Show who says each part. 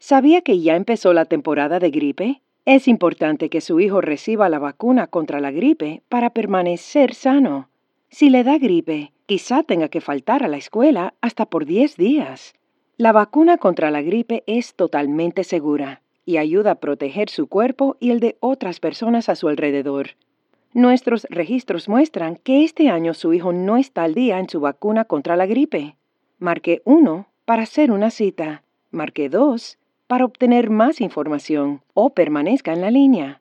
Speaker 1: ¿Sabía que ya empezó la temporada de gripe? Es importante que su hijo reciba la vacuna contra la gripe para permanecer sano. Si le da gripe, quizá tenga que faltar a la escuela hasta por 10 días. La vacuna contra la gripe es totalmente segura y ayuda a proteger su cuerpo y el de otras personas a su alrededor. Nuestros registros muestran que este año su hijo no está al día en su vacuna contra la gripe. Marque 1 para hacer una cita. Marque 2 para obtener más información o permanezca en la línea.